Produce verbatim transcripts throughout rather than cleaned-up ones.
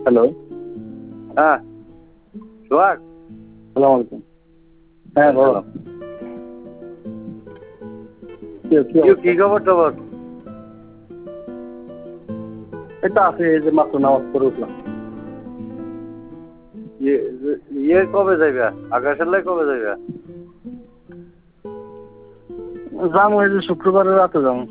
Hello, হ্যাঁ সোহাগ, সালাম আলাইকুম। হ্যাঁ বলো, কি খবর টবর? এটা আছে, এই যে মাত্র নামাজ পড়ে উঠলাম। ইয়ে কবে যাইবা? আকাশের লাই কবে যাইবা? যাম ওই যে শুক্রবারের রাতে যাম।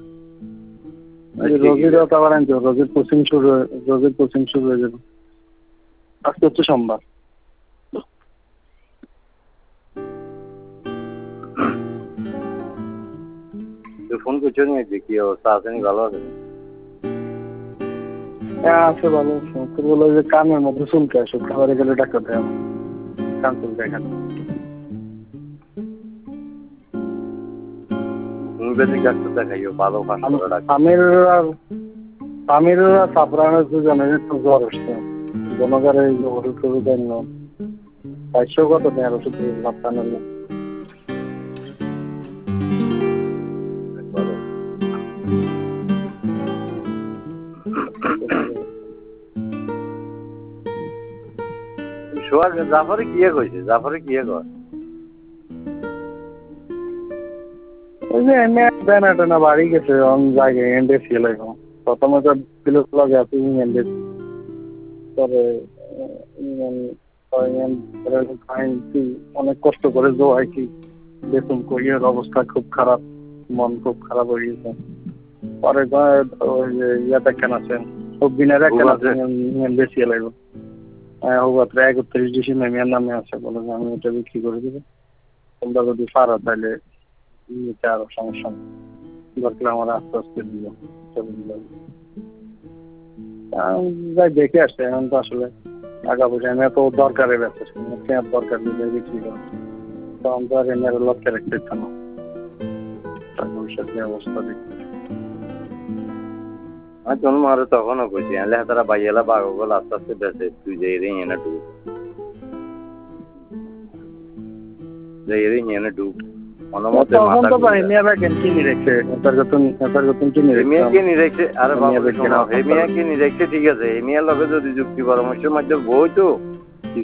রোজির রাত আবার আনতে রোজির কোচিং শুরু রোজির কোচিং শুরু হয়ে যাবে। আজকে হচ্ছে সোমবার। ফোন করছো নি? কি অবস্থা আছে? ভালো আছে? হ্যাঁ আছে, ভালো আছে। তোর বলো যে কানের মধ্যে চুলকায়, শুক্রবারে গেলে ডাক্তার দেয় কান চুলকায় খান। হোমিওপ্যাথিক ডাক্তার দেখাইও, ভালো ফাস্ট করে ডাক্তার। আমির আর আমির আর সাফরানের দুজনের একটু জ্বর আসছে। জনগণের এই যে ওষুধ টষুধ আনলাম, চারশো কত নেই ওষুধ ভাত আনলাম। সোহাগ, জাফরে কিয়ে কইছে? জাফরে কিয়ে কর? ওই যে এমনি দেনা টেনা বাড়ি গেছে অন জায়গায় এন্ডে ফেল এখন। প্রথমে তো ছিল লাগে আছে ইংল্যান্ড পরে ইংল্যান্ড অনেক কষ্ট করে জোয়াইছি। দেখুন কোরিয়ার অবস্থা খুব খারাপ, মন খুব খারাপ হয়ে গেছে। পরে ওই যে ইয়াটা কেন আছেন সবদিনের কেন আছেন ইংল্যান্ডে ফেল লাগবে। হ্যাঁ হোক একত্রিশ ডিসেম্বর মেয়ের নামে আছে, বলে যে আমি এটা বিক্রি করে দেবো, তোমরা যদি পারো তাহলে নিতে আরো সমস্যা নেই, দরকার আমার আস্তে আস্তে দিব। যাই দেখে আসছে এখন তো আসলে টাকা পয়সা এনে তো দরকারের ব্যাপার, দরকার নিয়ে বিক্রি করে তখন তো আর এনে লক্ষ্যে রাখতে ইচ্ছা না। টাকা পয়সার যে অবস্থা দেখতে আর তোর মারে তখনও কইছি এলে তারা বাইয়েলা বাগল আস্তে আস্তে বেঁচে তুই যে এরে এনে ঢুক যে এরে এনে ঢুক অনুমতে মাথা তো হেমিয়া ব্যাগেন কিনে রেখেছে এটার গতন এটার গতন কিনে রেখেছে হেমিয়া কিনে রেখেছে। আরে বাবা হেমিয়া কিনে রেখেছে ঠিক আছে, হেমিয়ার লগে যদি যুক্তি পরামর্শের মাধ্যমে বই তো